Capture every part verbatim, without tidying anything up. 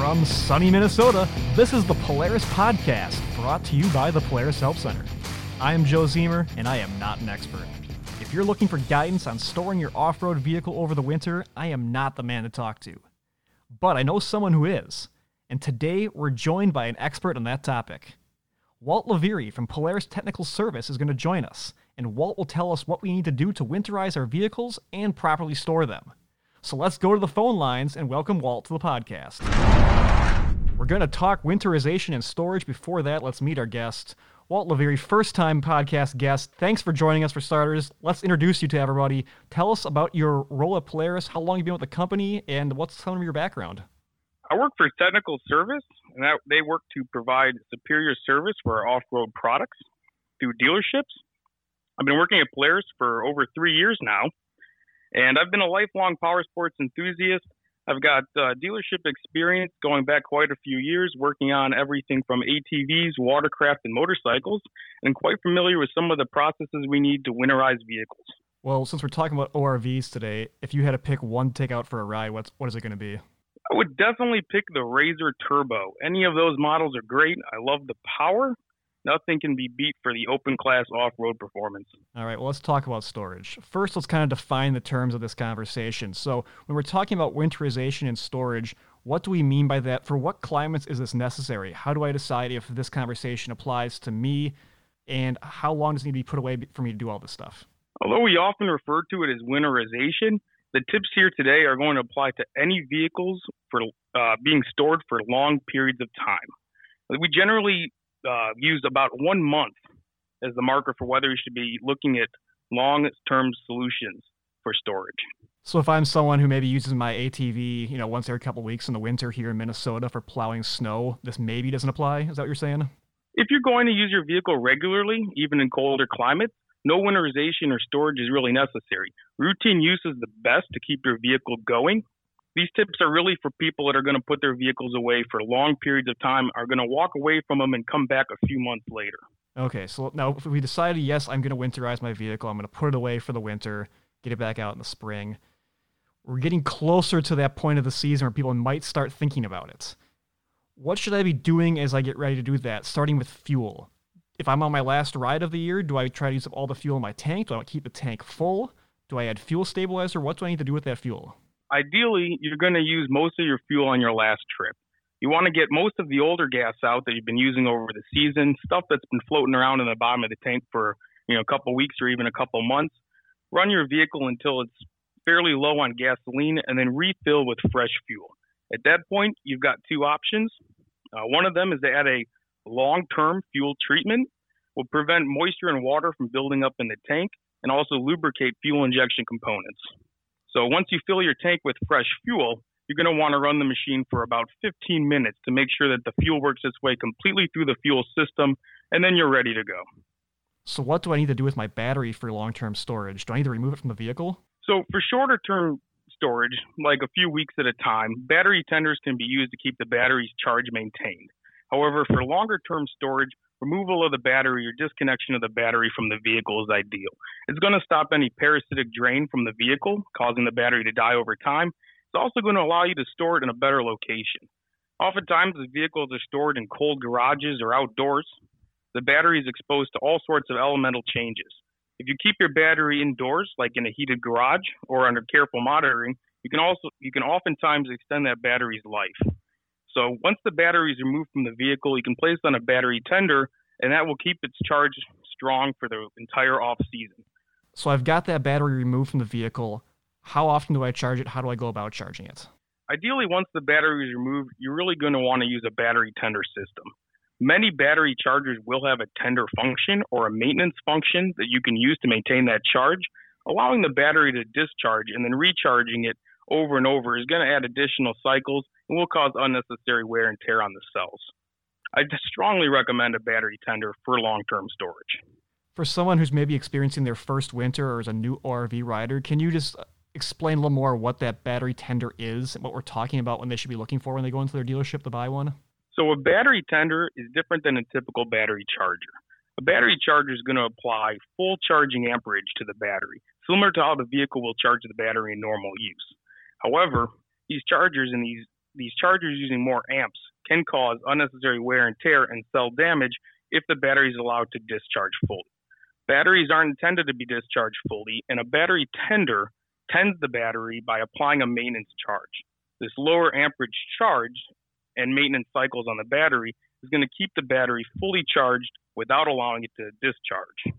From sunny Minnesota, this is the Polaris Podcast, brought to you by the Polaris Help Center. I am Joe Zemer, and I am not an expert. If you're looking for guidance on storing your off-road vehicle over the winter, I am not the man to talk to. But I know someone who is, and today we're joined by an expert on that topic. Walt Laveri from Polaris Technical Service is going to join us, and Walt will tell us what we need to do to winterize our vehicles and properly store them. So let's go to the phone lines and welcome Walt to the podcast. We're going to talk winterization and storage. Before that, let's meet our guest. Walt Laveri, first-time podcast guest. Thanks for joining us for starters. Let's introduce you to everybody. Tell us about your role at Polaris, how long you've been with the company, and what's some of your background. I work for Technical Service, and that, they work to provide superior service for our off-road products through dealerships. I've been working at Polaris for over three years now, and I've been a lifelong power sports enthusiast. I've got uh, dealership experience going back quite a few years, working on everything from A T Vs, watercraft, and motorcycles, and quite familiar with some of the processes we need to winterize vehicles. Well, since we're talking about O R Vs today, if you had to pick one to take out for a ride, what's, what is it going to be? I would definitely pick the Razor Turbo. Any of those models are great. I love the power. Nothing can be beat for the open class off-road performance. All right, well, let's talk about storage. First, let's kind of define the terms of this conversation. So when we're talking about winterization and storage, what do we mean by that? For what climates is this necessary? How do I decide if this conversation applies to me? And how long does it need to be put away for me to do all this stuff? Although we often refer to it as winterization, the tips here today are going to apply to any vehicles for uh, being stored for long periods of time. We generally Uh, used about one month as the marker for whether you should be looking at long-term solutions for storage. So if I'm someone who maybe uses my A T V, you know, once every couple of weeks in the winter here in Minnesota for plowing snow, this maybe doesn't apply? Is that what you're saying? If you're going to use your vehicle regularly, even in colder climates, no winterization or storage is really necessary. Routine use is the best to keep your vehicle going. These tips are really for people that are going to put their vehicles away for long periods of time, are going to walk away from them and come back a few months later. Okay, so now if we decided, yes, I'm going to winterize my vehicle, I'm going to put it away for the winter, get it back out in the spring. We're getting closer to that point of the season where people might start thinking about it. What should I be doing as I get ready to do that, starting with fuel? If I'm on my last ride of the year, do I try to use up all the fuel in my tank? Do I keep the tank full? Do I add fuel stabilizer? What do I need to do with that fuel? Ideally, you're going to use most of your fuel on your last trip. You want to get most of the older gas out that you've been using over the season, stuff that's been floating around in the bottom of the tank for, you know, a couple weeks or even a couple months. Run your vehicle until it's fairly low on gasoline and then refill with fresh fuel. At that point, you've got two options. Uh, one of them is to add a long-term fuel treatment, will prevent moisture and water from building up in the tank and also lubricate fuel injection components. So once you fill your tank with fresh fuel, you're going to want to run the machine for about fifteen minutes to make sure that the fuel works its way completely through the fuel system, and then you're ready to go. So what do I need to do with my battery for long-term storage? Do I need to remove it from the vehicle? So for shorter-term storage, like a few weeks at a time, battery tenders can be used to keep the battery's charge maintained. However, for longer-term storage, removal of the battery or disconnection of the battery from the vehicle is ideal. It's going to stop any parasitic drain from the vehicle, causing the battery to die over time. It's also going to allow you to store it in a better location. Oftentimes, the vehicles are stored in cold garages or outdoors. The battery is exposed to all sorts of elemental changes. If you keep your battery indoors, like in a heated garage or under careful monitoring, you can also you can oftentimes extend that battery's life. So once the battery is removed from the vehicle, you can place it on a battery tender, and that will keep its charge strong for the entire off-season. So I've got that battery removed from the vehicle. How often do I charge it? How do I go about charging it? Ideally, once the battery is removed, you're really going to want to use a battery tender system. Many battery chargers will have a tender function or a maintenance function that you can use to maintain that charge. Allowing the battery to discharge and then recharging it over and over is going to add additional cycles and will cause unnecessary wear and tear on the cells. I strongly recommend a battery tender for long-term storage. For someone who's maybe experiencing their first winter or is a new O R V rider, can you just explain a little more what that battery tender is and what we're talking about when they should be looking for when they go into their dealership to buy one? So a battery tender is different than a typical battery charger. A battery charger is going to apply full charging amperage to the battery, similar to how the vehicle will charge the battery in normal use. However, these chargers and these these chargers using more amps can cause unnecessary wear and tear and cell damage if the battery is allowed to discharge fully. Batteries aren't intended to be discharged fully, and a battery tender tends the battery by applying a maintenance charge. This lower amperage charge and maintenance cycles on the battery is going to keep the battery fully charged without allowing it to discharge.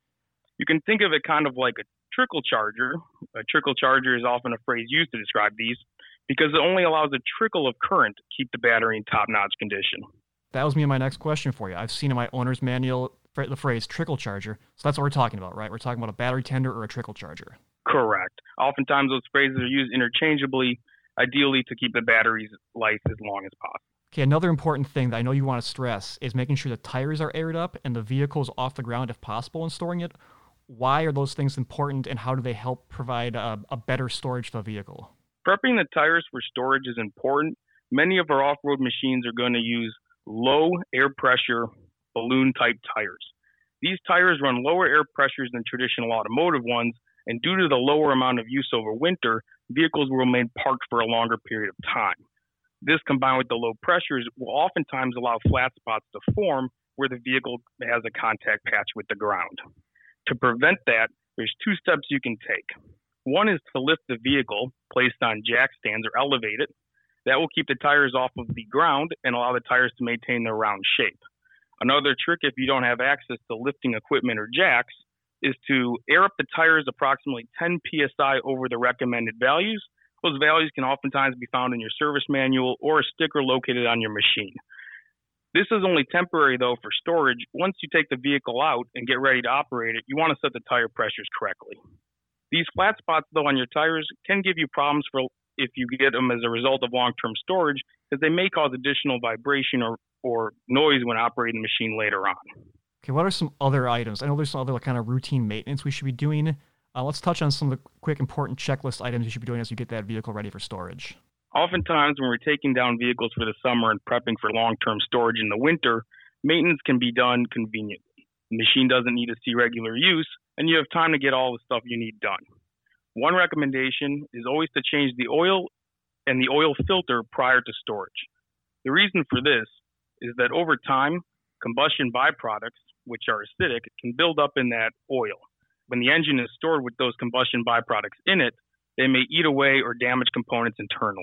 You can think of it kind of like a trickle charger. A trickle charger is often a phrase used to describe these because it only allows a trickle of current to keep the battery in top-notch condition. That was me and my next question for you. I've seen in my owner's manual the phrase trickle charger, so that's what we're talking about, right? We're talking about a battery tender or a trickle charger. Correct. Oftentimes those phrases are used interchangeably, ideally to keep the battery's life as long as possible. Okay, another important thing that I know you want to stress is making sure the tires are aired up and the vehicle is off the ground if possible in storing it. Why are those things important, and how do they help provide a, a better storage for the vehicle? Prepping the tires for storage is important. Many of our off-road machines are going to use low air pressure balloon-type tires. These tires run lower air pressures than traditional automotive ones, and due to the lower amount of use over winter, vehicles will remain parked for a longer period of time. This, combined with the low pressures, will oftentimes allow flat spots to form where the vehicle has a contact patch with the ground. To prevent that, there's two steps you can take. One is to lift the vehicle, placed on jack stands or elevate it. That will keep the tires off of the ground and allow the tires to maintain their round shape. Another trick, if you don't have access to lifting equipment or jacks, is to air up the tires approximately ten P S I over the recommended values. Those values can oftentimes be found in your service manual or a sticker located on your machine. This is only temporary, though, for storage. Once you take the vehicle out and get ready to operate it, you want to set the tire pressures correctly. These flat spots, though, on your tires can give you problems for if you get them as a result of long-term storage, because they may cause additional vibration or, or noise when operating the machine later on. Okay, what are some other items? I know there's some other kind of routine maintenance we should be doing. Uh, let's touch on some of the quick, important checklist items you should be doing as you get that vehicle ready for storage. Oftentimes, when we're taking down vehicles for the summer and prepping for long-term storage in the winter, maintenance can be done conveniently. The machine doesn't need to see regular use, and you have time to get all the stuff you need done. One recommendation is always to change the oil and the oil filter prior to storage. The reason for this is that over time, combustion byproducts, which are acidic, can build up in that oil. When the engine is stored with those combustion byproducts in it, they may eat away or damage components internally.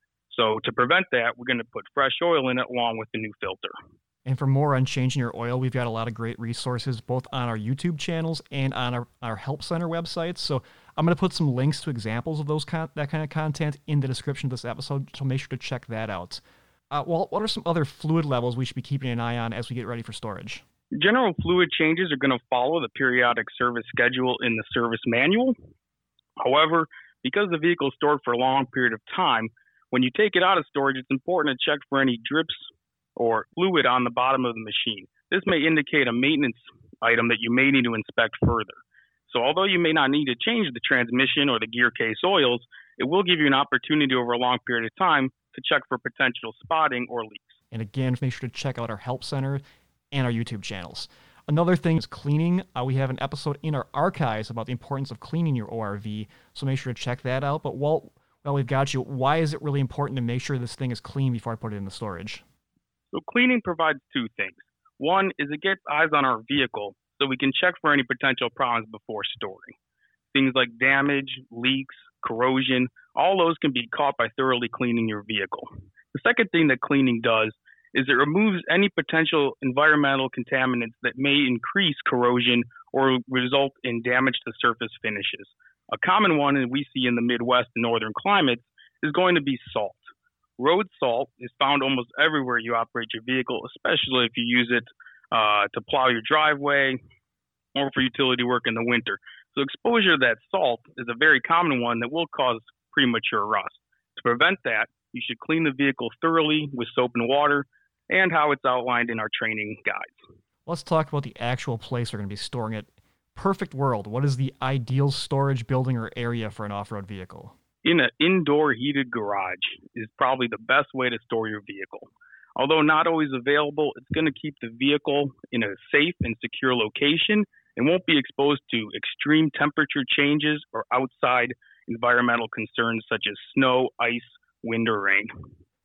So to prevent that, we're going to put fresh oil in it along with the new filter. And for more on changing your oil, we've got a lot of great resources both on our YouTube channels and on our, our Help Center websites. So I'm going to put some links to examples of those con- that kind of content in the description of this episode, so make sure to check that out. Uh, well, what are some other fluid levels we should be keeping an eye on as we get ready for storage? General fluid changes are going to follow the periodic service schedule in the service manual. However, because the vehicle is stored for a long period of time, when you take it out of storage, it's important to check for any drips or fluid on the bottom of the machine. This may indicate a maintenance item that you may need to inspect further. So although you may not need to change the transmission or the gear case oils, it will give you an opportunity over a long period of time to check for potential spotting or leaks. And again, make sure to check out our Help Center and our YouTube channels. Another thing is cleaning. Uh, we have an episode in our archives about the importance of cleaning your O R V, so make sure to check that out. But while, while we've got you, why is it really important to make sure this thing is clean before I put it in the storage? So cleaning provides two things. One is it gets eyes on our vehicle so we can check for any potential problems before storing. Things like damage, leaks, corrosion, all those can be caught by thoroughly cleaning your vehicle. The second thing that cleaning does is it removes any potential environmental contaminants that may increase corrosion or result in damage to surface finishes. A common one that we see in the Midwest and northern climates is going to be salt. Road salt is found almost everywhere you operate your vehicle, especially if you use it uh, to plow your driveway or for utility work in the winter. So exposure to that salt is a very common one that will cause premature rust. To prevent that, you should clean the vehicle thoroughly with soap and water, and how it's outlined in our training guides. Let's talk about the actual place we're going to be storing it. Perfect world, what is the ideal storage building or area for an off-road vehicle? In an indoor heated garage is probably the best way to store your vehicle. Although not always available, it's going to keep the vehicle in a safe and secure location and won't be exposed to extreme temperature changes or outside environmental concerns such as snow, ice, wind, or rain.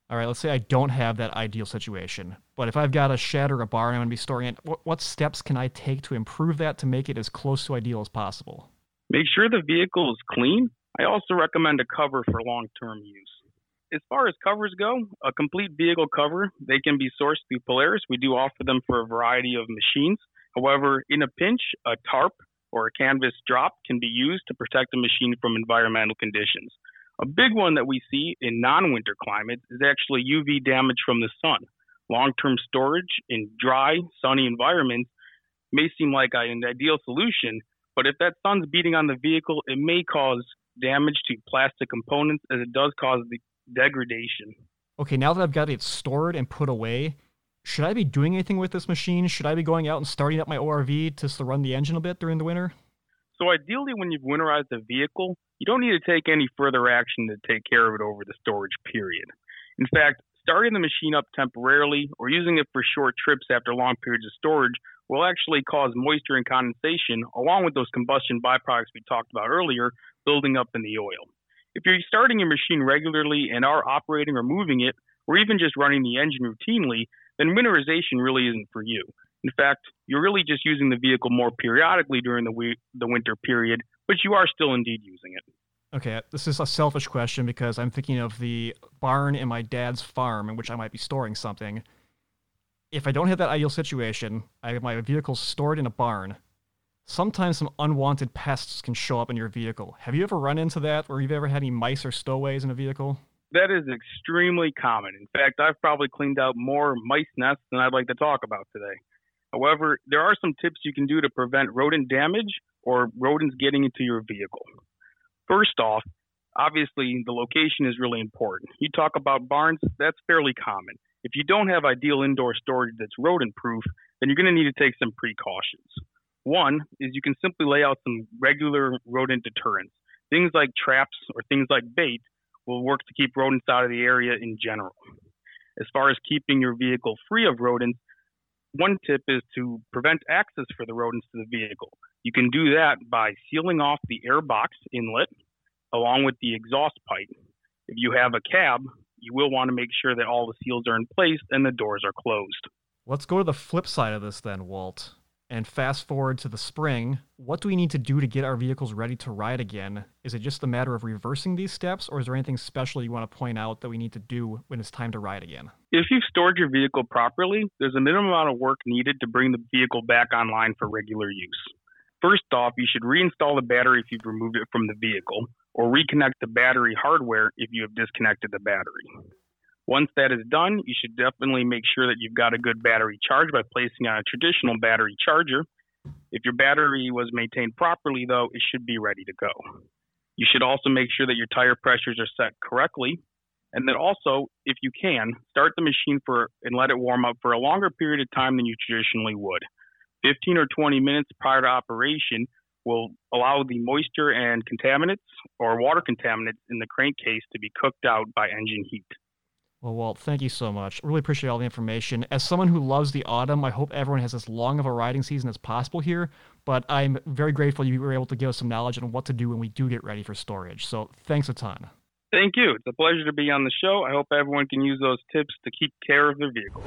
All right, let's say I don't have that ideal situation, but if I've got a shed or a barn I'm going to be storing it, what, what steps can I take to improve that to make it as close to ideal as possible? Make sure the vehicle is clean. I also recommend a cover for long-term use. As far as covers go, a complete vehicle cover, they can be sourced through Polaris. We do offer them for a variety of machines. However, in a pinch, a tarp or a canvas drop can be used to protect the machine from environmental conditions. A big one that we see in non-winter climates is actually U V damage from the sun. Long-term storage in dry, sunny environments may seem like an ideal solution, but if that sun's beating on the vehicle, it may cause damage to plastic components as it does cause the degradation. Okay, now that I've got it stored and put away, should I be doing anything with this machine? Should I be going out and starting up my O R V just to run the engine a bit during the winter? So ideally, when you've winterized a vehicle, you don't need to take any further action to take care of it over the storage period. In fact, starting the machine up temporarily or using it for short trips after long periods of storage will actually cause moisture and condensation, along with those combustion byproducts we talked about earlier, building up in the oil. If you're starting your machine regularly and are operating or moving it, or even just running the engine routinely, then winterization really isn't for you. In fact, you're really just using the vehicle more periodically during the we- the winter period, but you are still indeed using it. Okay, this is a selfish question because I'm thinking of the barn in my dad's farm in which I might be storing something. If I don't have that ideal situation, I have my vehicle stored in a barn. Sometimes some unwanted pests can show up in your vehicle. Have you ever run into that, or have you ever had any mice or stowaways in a vehicle? That is extremely common. In fact, I've probably cleaned out more mice nests than I'd like to talk about today. However, there are some tips you can do to prevent rodent damage or rodents getting into your vehicle. First off, obviously, the location is really important. You talk about barns, that's fairly common. If you don't have ideal indoor storage that's rodent-proof, then you're going to need to take some precautions. One is you can simply lay out some regular rodent deterrents. Things like traps or things like bait will work to keep rodents out of the area in general. As far as keeping your vehicle free of rodents, one tip is to prevent access for the rodents to the vehicle. You can do that by sealing off the air box inlet along with the exhaust pipe. If you have a cab, you will want to make sure that all the seals are in place and the doors are closed. Let's go to the flip side of this then, Walt. And fast forward to the spring, what do we need to do to get our vehicles ready to ride again? Is it just a matter of reversing these steps, or is there anything special you want to point out that we need to do when it's time to ride again? If you've stored your vehicle properly, there's a minimum amount of work needed to bring the vehicle back online for regular use. First off, you should reinstall the battery if you've removed it from the vehicle, or reconnect the battery hardware if you have disconnected the battery. Once that is done, you should definitely make sure that you've got a good battery charge by placing on a traditional battery charger. If your battery was maintained properly, though, it should be ready to go. You should also make sure that your tire pressures are set correctly, and then also, if you can, start the machine for and let it warm up for a longer period of time than you traditionally would. fifteen or twenty minutes prior to operation will allow the moisture and contaminants or water contaminants in the crankcase to be cooked out by engine heat. Well, Walt, thank you so much. I really appreciate all the information. As someone who loves the autumn, I hope everyone has as long of a riding season as possible here, but I'm very grateful you were able to give us some knowledge on what to do when we do get ready for storage. So thanks a ton. Thank you. It's a pleasure to be on the show. I hope everyone can use those tips to keep care of their vehicles.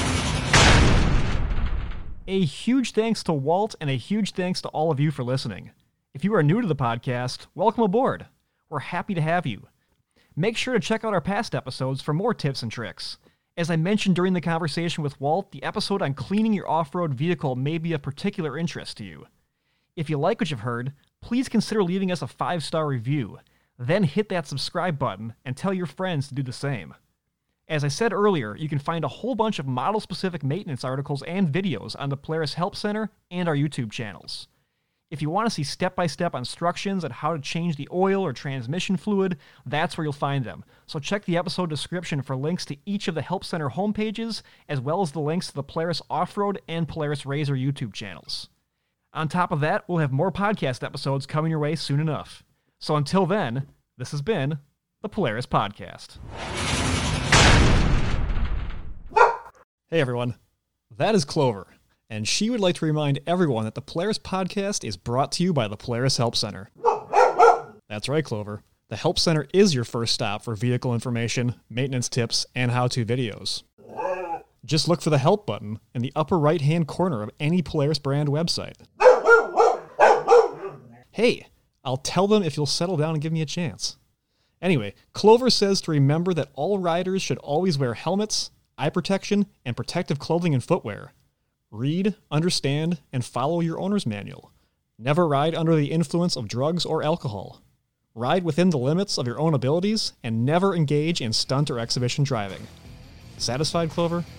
A huge thanks to Walt and a huge thanks to all of you for listening. If you are new to the podcast, welcome aboard. We're happy to have you. Make sure to check out our past episodes for more tips and tricks. As I mentioned during the conversation with Walt, the episode on cleaning your off-road vehicle may be of particular interest to you. If you like what you've heard, please consider leaving us a five-star review. Then hit that subscribe button and tell your friends to do the same. As I said earlier, you can find a whole bunch of model-specific maintenance articles and videos on the Polaris Help Center and our YouTube channels. If you want to see step-by-step instructions on how to change the oil or transmission fluid, that's where you'll find them. So check the episode description for links to each of the Help Center homepages, as well as the links to the Polaris Off-Road and Polaris Razor YouTube channels. On top of that, we'll have more podcast episodes coming your way soon enough. So until then, this has been the Polaris Podcast. Hey everyone, that is Clover. And she would like to remind everyone that the Polaris Podcast is brought to you by the Polaris Help Center. That's right, Clover. The Help Center is your first stop for vehicle information, maintenance tips, and how-to videos. Just look for the Help button in the upper right-hand corner of any Polaris brand website. Hey, I'll tell them if you'll settle down and give me a chance. Anyway, Clover says to remember that all riders should always wear helmets, eye protection, and protective clothing and footwear. Read, understand, and follow your owner's manual. Never ride under the influence of drugs or alcohol. Ride within the limits of your own abilities, and never engage in stunt or exhibition driving. Satisfied, Clover?